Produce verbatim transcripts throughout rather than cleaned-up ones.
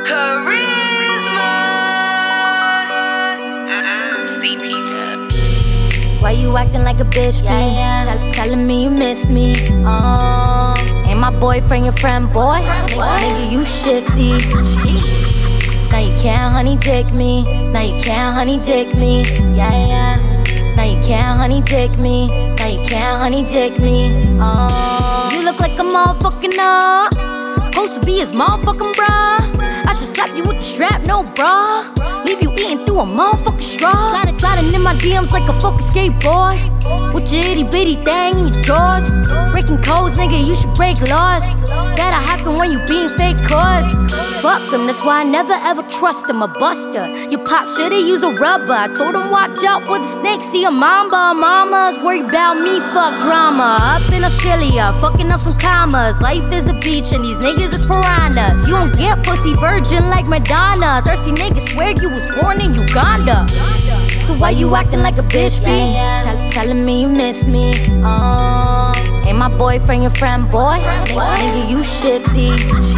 Charisma. Uh-uh. C P Dub. Why you acting like a bitch, yeah, me? Yeah. Tell, telling me you miss me. Uh, ain't my boyfriend your friend, boy? Nigga, nigga, you shifty. Now you can't honey dick me. Now you can't honey dick me. Yeah, yeah. Now you can't honey dick me. Now you can't honey dick me. Uh, you look like a motherfucking uh. Supposed to be his motherfucking bruh. I should slap you with the strap, no bra. Leave you eating through a motherfucking straw. Sliding, sliding in my D Ms like a fucking skateboard. With your itty bitty thing in your drawers. Breaking codes, nigga, you should break laws. That'll happen when you being fake cause. Fuck them, that's why I never ever trust them. A buster, your pop shoulda used a rubber. I told him watch out for the snakes. See a mamba, mama's worried about me, fuck drama. Up in Australia, fucking up some commas. Life is a beach and these niggas is piranhas. You don't get pussy virgin like Madonna. Thirsty niggas swear you was born in Uganda. So why you acting like a bitch, B? Yeah, yeah. Tell, telling me you miss me. Uh, ain't my boyfriend your friend, boy? Nigga, nigga, you shifty.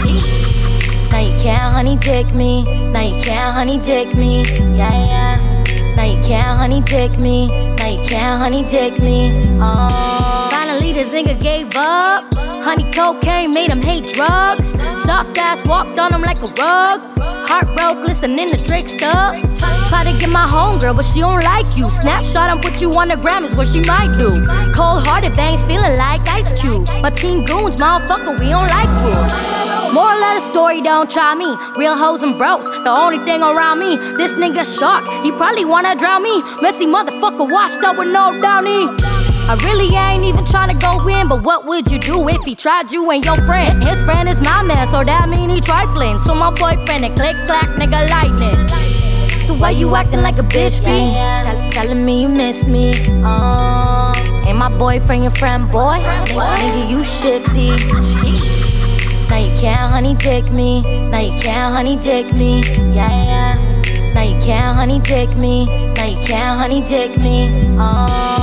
Now you can't honey dick me. Now you can't honey dick me. Yeah, yeah. Now you can't honey dick me. Now you can't honey dick me. Uh, finally this nigga gave up. Honey cocaine made him hate drugs. Soft ass walked on him like a rug. Heart broke listening to Drake stuff. Try to get my homegirl, but she don't like you. Snapshot and put you on the gram is what she might do. Cold hearted bangs feeling like Ice Cube. My team goons, motherfucker, we don't like rules. Moral of the story, don't try me. Real hoes and bros, the only thing around me. This nigga shark, he probably wanna drown me. Messy motherfucker washed up with no downy. I really ain't even tryna go in, but what would you do if he tried you and your friend? His friend is my man, so that mean he trifling. To my boyfriend and click clack, nigga lightning. So why you acting like a bitch, B? Yeah, yeah. Tell, telling me you miss me. Uh, ain't my boyfriend your friend, boy? Nigga, nigga, you shifty. Now you can't honey dick me. Now you can't honey dick me. Yeah, yeah. Now you can't honey dick me. Now you can't honey dick me. Uh,